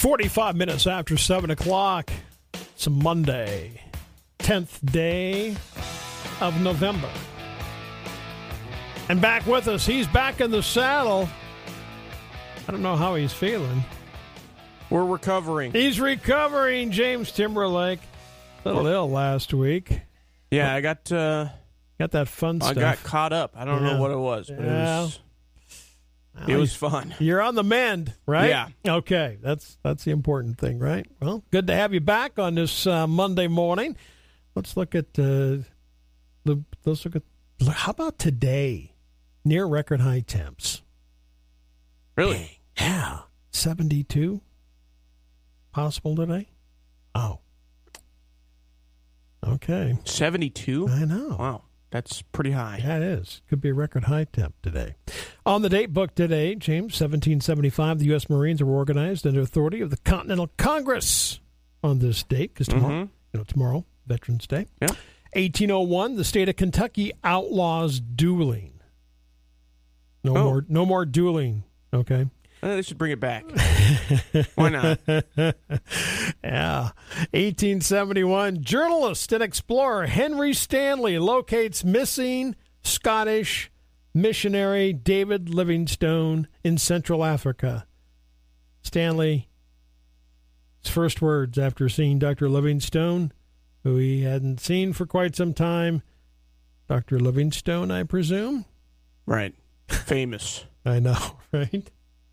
45 minutes after 7 o'clock. It's a Monday, 10th day of November. And back with us, he's back in the saddle. I don't know how he's feeling. We're recovering. He's recovering, James Timberlake. A little ill last week. Yeah, I got that fun stuff. I got caught up. I don't know what it was, but it was fun. You're on the mend, right? Yeah. Okay, that's the important thing, right? Well, good to have you back on this Monday morning. Let's look at how about today? Near record high temps. Really? Dang. Yeah, 72 possible today. Oh, okay. 72. I know. Wow. That's pretty high. Yeah, it is. Could be a record high temp today. On the date book today, James, 1775, the U.S. Marines were organized under authority of the Continental Congress on this date, because tomorrow, Veterans Day. Yeah. 1801, the state of Kentucky outlaws dueling. No more dueling, okay? They should bring it back. Why not? Yeah. 1871, journalist and explorer Henry Stanley locates missing Scottish missionary David Livingstone in Central Africa. Stanley's first words after seeing Dr. Livingstone, who he hadn't seen for quite some time. Dr. Livingstone, I presume? Right. Famous. I know, right?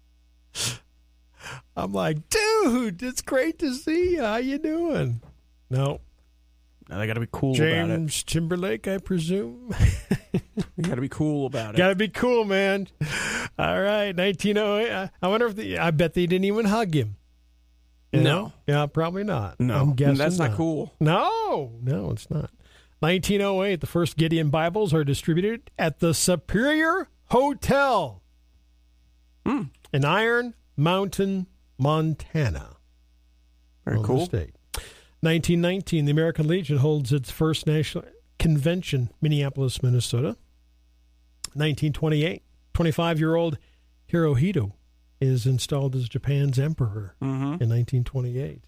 I'm like, dude, it's great to see you. How you doing? No. Now they got to be cool about it. James Timberlake, I presume. You got to be cool about it. Got to be cool, man. All right, 1908. I wonder if I bet they didn't even hug him. You know? Yeah, probably not. No, I'm guessing that's not cool. No, it's not. 1908, the first Gideon Bibles are distributed at the Superior Hotel in Iron Mountain, Montana. Very cool. State. 1919, the American Legion holds its first national convention, Minneapolis, Minnesota. 1928, 25-year-old Hirohito is installed as Japan's emperor in 1928.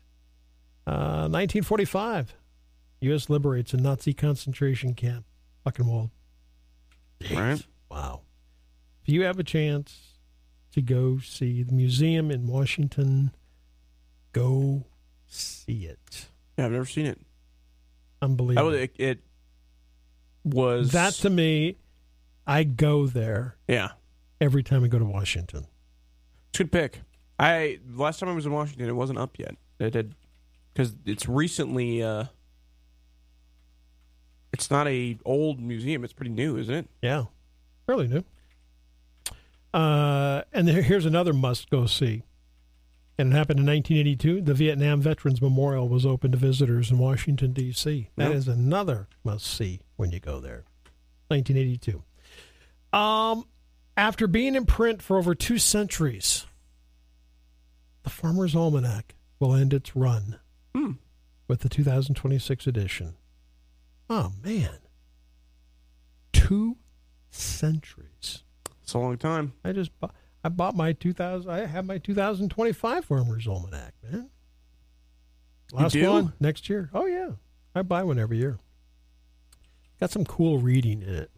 1945, U.S. liberates a Nazi concentration camp, Buchenwald. Right. Wow. If you have a chance to go see the museum in Washington, go see it. Yeah, I've never seen it. Unbelievable. It was... That, to me, I go there every time I go to Washington. It's a good pick. Last time I was in Washington, it wasn't up yet. It had, because it's recently... it's not a old museum. It's pretty new, isn't it? Yeah, really new. And here's another must-go see. And it happened in 1982. The Vietnam Veterans Memorial was open to visitors in Washington, D.C. That is another must-see when you go there. 1982. After being in print for over 2 centuries, the Farmer's Almanac will end its run with the 2026 edition. Oh, man. 2 centuries. It's a long time. I bought my 2000. I have my 2025 Farmer's Almanac, man. Last one next year. Oh yeah, I buy one every year. Got some cool reading in it.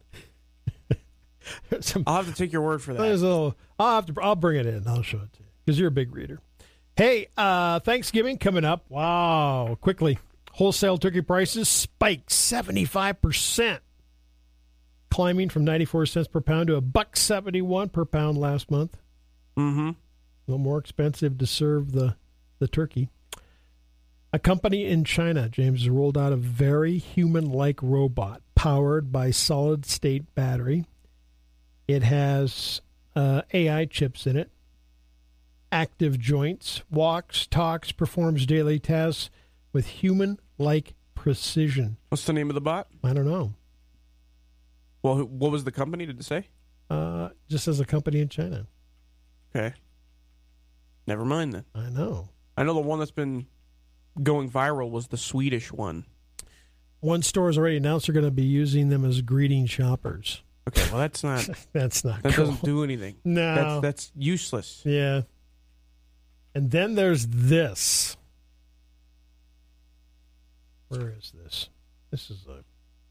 I'll have to take your word for that. I'll bring it in. I'll show it to you because you're a big reader. Hey, Thanksgiving coming up. Wow, quickly. Wholesale turkey prices spiked 75%. Climbing from 94 cents per pound to $1.71 per pound last month. Mm-hmm. A little more expensive to serve the turkey. A company in China, James, has rolled out a very human-like robot powered by solid-state battery. It has AI chips in it, active joints, walks, talks, performs daily tasks with human-like precision. What's the name of the bot? I don't know. Well, what was the company, did it say? Just as a company in China. Okay. Never mind then. I know. I know the one that's been going viral was the Swedish one. One store has already announced they're going to be using them as greeting shoppers. Okay, well, that's not... That's not That cool. doesn't do anything. No. That's useless. Yeah. And then there's this. Where is this? This is a...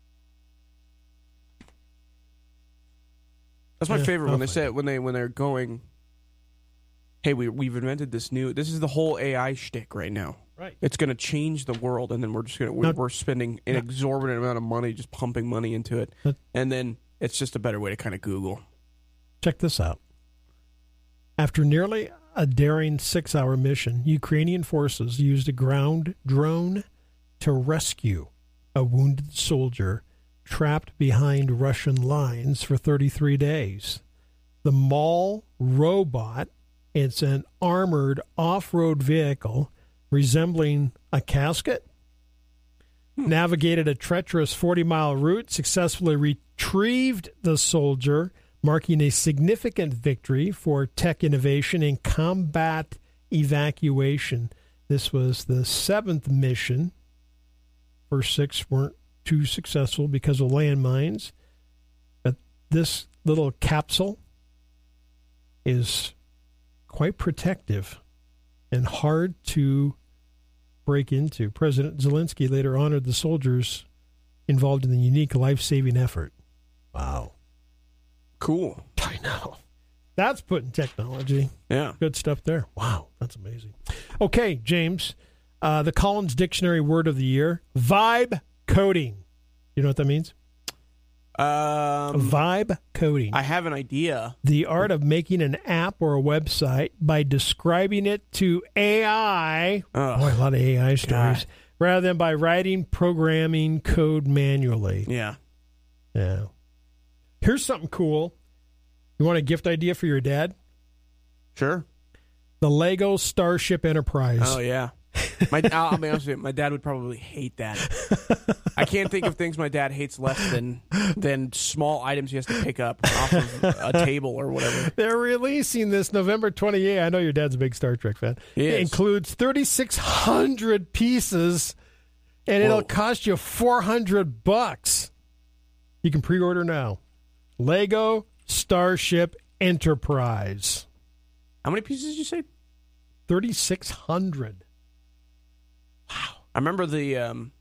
That's my favorite when they say when they're going, hey, we've invented this is the whole AI shtick right now. Right. It's going to change the world, and then we're spending an exorbitant amount of money just pumping money into it, and then it's just a better way to kind of Google. Check this out. After nearly a daring 6-hour mission, Ukrainian forces used a ground drone to rescue a wounded soldier trapped behind Russian lines for 33 days. The MAL robot, it's an armored off-road vehicle resembling a casket, navigated a treacherous 40-mile route, successfully retrieved the soldier, marking a significant victory for tech innovation in combat evacuation. This was the 7th mission. First 6 weren't too successful because of landmines. But this little capsule is quite protective and hard to break into. President Zelensky later honored the soldiers involved in the unique life-saving effort. Wow. Cool. I know. That's putting technology. Yeah. Good stuff there. Wow. That's amazing. Okay, James. The Collins Dictionary word of the year, vibe coding. You know what that means? Vibe coding. I have an idea. The art of making an app or a website by describing it to AI. Boy, a lot of AI stories. Rather than by writing programming code manually. Yeah. Yeah. Here's something cool. You want a gift idea for your dad? Sure. The Lego Starship Enterprise. Oh, yeah. I'll be honest with you, my dad would probably hate that. I can't think of things my dad hates less than small items he has to pick up off of a table or whatever. They're releasing this November 28th. I know your dad's a big Star Trek fan. It includes 3,600 pieces, and it'll cost you $400. You can pre-order now. Lego Starship Enterprise. How many pieces did you say? 3,600. Wow. I remember they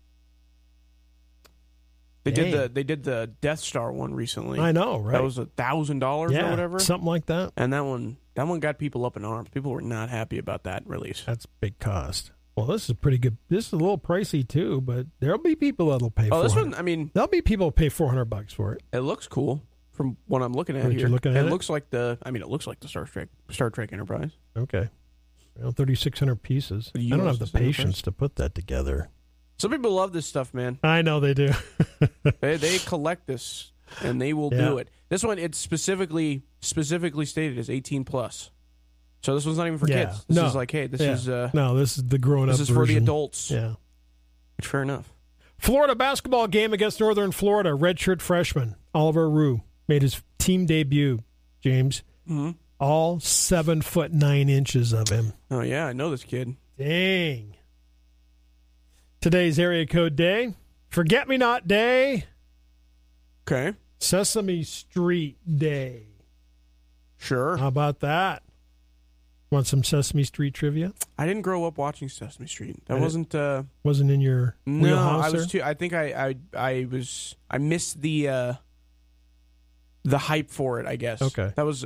did the Death Star one recently. I know, right? That was $1,000 or whatever. Something like that. And that one got people up in arms. People were not happy about that release. That's big cost. Well, this is pretty good. This is a little pricey too, but there'll be people that'll pay. Oh, this one, I mean, there'll be people who pay $400 for it. It looks cool from what I'm looking at here. You're looking at it? It looks like the Star Trek Enterprise. Okay. Well, 3,600 pieces. I don't have the patience to put that together. Some people love this stuff, man. I know they do. they collect this, and they will do it. This one, it's specifically stated as 18 plus. So this one's not even for kids. This is like, hey, this is no, this is the grown-up This is version. for the adults. Yeah. Fair enough. Florida basketball game against Northern Florida. Redshirt freshman Oliver Rue made his team debut, James. Mm-hmm. All 7'9" of him. Oh, yeah, I know this kid. Dang. Today's area code day. Forget-me-not day. Okay. Sesame Street Day. Sure. How about that? Want some Sesame Street trivia? I didn't grow up watching Sesame Street. That wasn't in your wheelhouse. I was too. I think I missed the hype for it. I guess. Okay. I was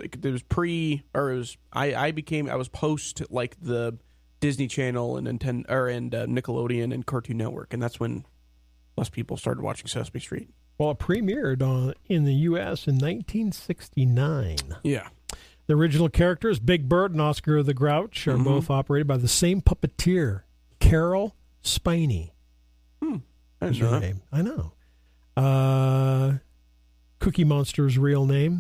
post like the Disney Channel and Nickelodeon and Cartoon Network, and that's when less people started watching Sesame Street. Well, it premiered in the U.S. in 1969. Yeah. The original characters, Big Bird and Oscar the Grouch, are both operated by the same puppeteer, Carol Spiney. I didn't know that. I know. Cookie Monster's real name?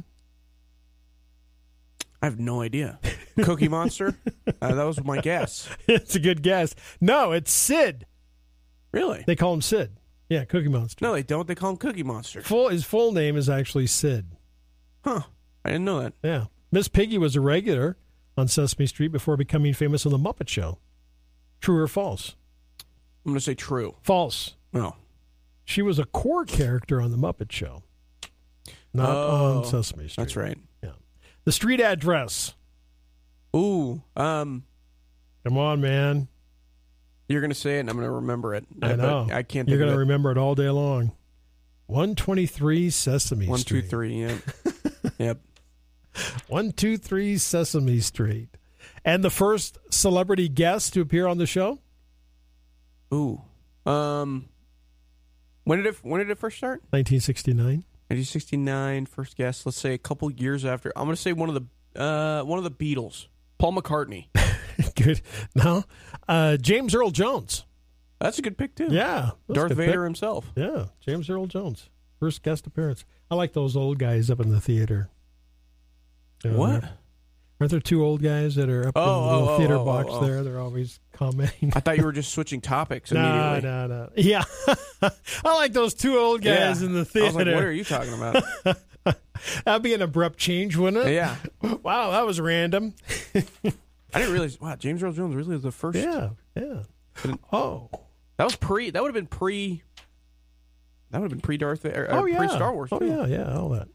I have no idea. Cookie Monster? That was my guess. It's a good guess. No, it's Sid. Really? They call him Sid. Yeah, Cookie Monster. No, they don't. They call him Cookie Monster. His full name is actually Sid. Huh. I didn't know that. Yeah. Miss Piggy was a regular on Sesame Street before becoming famous on The Muppet Show. True or false? I'm going to say true. False. No. She was a core character on The Muppet Show, not on Sesame Street. That's right. Yeah. The street address. Ooh. Come on, man. You're going to say it, and I'm going to remember it. I know. But I can't. You're going to remember it all day long. 123 Sesame Street. 123. Yep. Yep. 123 Sesame Street. And the first celebrity guest to appear on the show? Ooh. When did it first start? 1969. 1969. First guest. Let's say a couple years after. I'm going to say one of the Beatles. Paul McCartney. Good. No. James Earl Jones. That's a good pick too. Yeah. Darth Vader himself. Yeah. James Earl Jones. First guest appearance. I like those old guys up in the theater. What? Aren't there two old guys that are up in the little theater box there? They're always commenting. I thought you were just switching topics immediately. No. Yeah. I like those two old guys in the theater. I was like, what are you talking about? That'd be an abrupt change, wouldn't it? Yeah. Wow, that was random. I didn't realize, James Earl Jones really was the first. Yeah. Oh. That would have been pre Darth Vader, pre Star Wars too. Yeah, all that.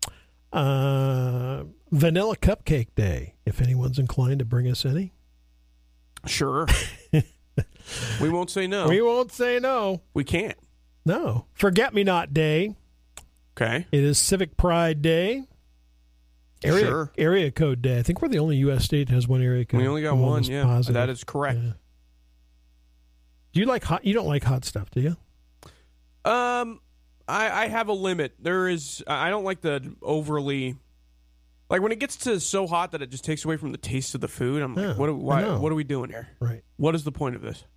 Vanilla Cupcake Day, if anyone's inclined to bring us any. Sure. We won't say no. We won't say no. We can't. No. Forget-Me-Not Day. Okay. It is Civic Pride Day. Area Code Day. I think we're the only U.S. state that has one area code. We only got one, yeah. Positive. That is correct. Yeah. Do you like hot? You don't like hot stuff, do you? I have a limit. I don't like the overly, like when it gets to so hot that it just takes away from the taste of the food. I'm like, what are we doing here? Right. What is the point of this?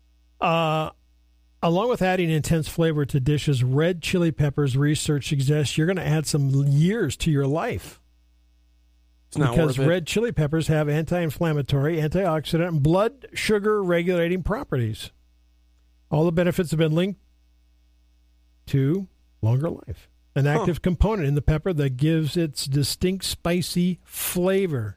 Along with adding intense flavor to dishes, red chili peppers, research suggests you're going to add some years to your life. It's not because worth it. red chili peppers have anti-inflammatory, antioxidant, and blood sugar regulating properties. All the benefits have been linked to longer life. An active component in the pepper that gives its distinct spicy flavor.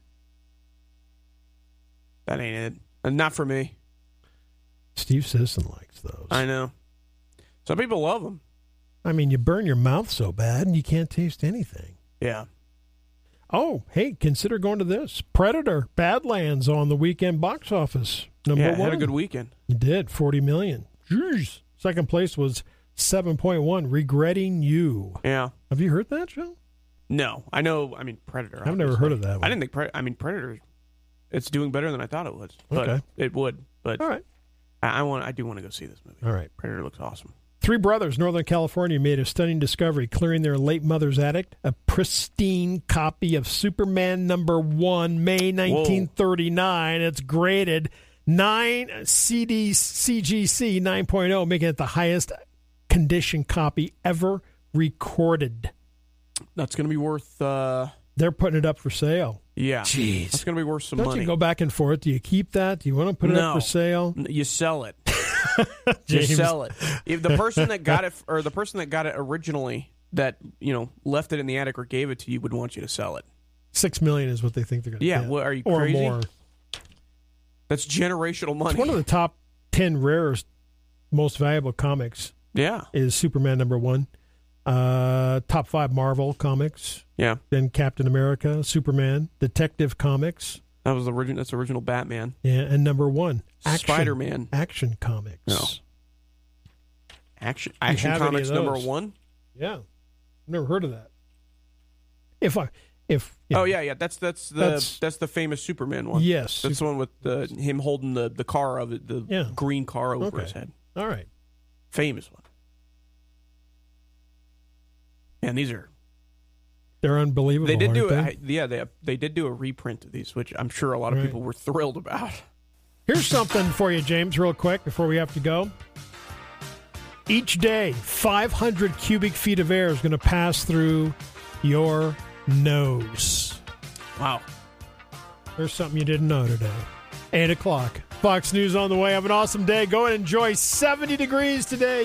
That ain't it. Not for me. Steve Sisson likes those. I know. Some people love them. I mean, you burn your mouth so bad and you can't taste anything. Yeah. Oh, hey, consider going to this. Predator, Badlands on the weekend box office. Number one. Had a good weekend. It did, $40 million. Jeez. Second place was 7.1, Regretting You. Yeah. Have you heard that, Joe? No. I know, Predator. I've never heard of that one. I didn't think Predator, it's doing better than I thought it was. But okay. It would. But all right. I do want to go see this movie. All right. Predator looks awesome. Three brothers, Northern California, made a stunning discovery, clearing their late mother's attic, a pristine copy of Superman #1, May 1939. Whoa. It's graded 9 CGC 9.0, making it the highest condition copy ever recorded. That's going to be worth... They're putting it up for sale. Yeah. Jeez. That's going to be worth some Don't money. You go back and forth. Do you keep that? Do you want to put it up for sale? You sell it. Just sell it. If the person that got it, or the person that got it originally, that left it in the attic or gave it to you, would want you to sell it. $6 million is what they think they're going to get. Yeah, well, are you or crazy? Or more. That's generational money. It's one of the top 10 rarest, most valuable comics. Yeah, is Superman #1. Top 5 Marvel comics. Yeah. Then Captain America, Superman, Detective Comics. That's original Batman. Yeah, and #1, Spider-Man. Action Comics. No. Action Comics #1? Yeah. I've never heard of that. Oh yeah, that's the famous Superman one. Yes. That's the one with him holding the car of it, the green car over his head. All right. Famous one. And they're unbelievable. They did they did do a reprint of these, which I'm sure a lot of people were thrilled about. Here's something for you, James, real quick before we have to go. Each day, 500 cubic feet of air is going to pass through your nose. Wow. There's something you didn't know today. 8 o'clock. Fox News on the way. Have an awesome day. Go and enjoy 70 degrees today.